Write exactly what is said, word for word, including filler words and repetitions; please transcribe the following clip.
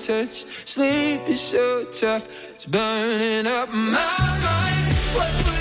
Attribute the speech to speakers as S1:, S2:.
S1: touch. Sleep is so tough, it's burning up my mind. What would